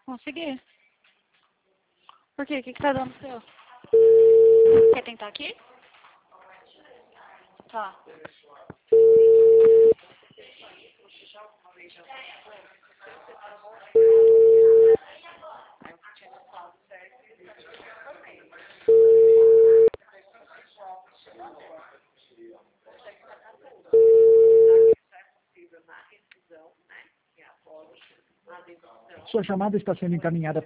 Consegui. Por quê? O que tá dando seu? Quer tentar aqui? Tá. Sua chamada está sendo encaminhada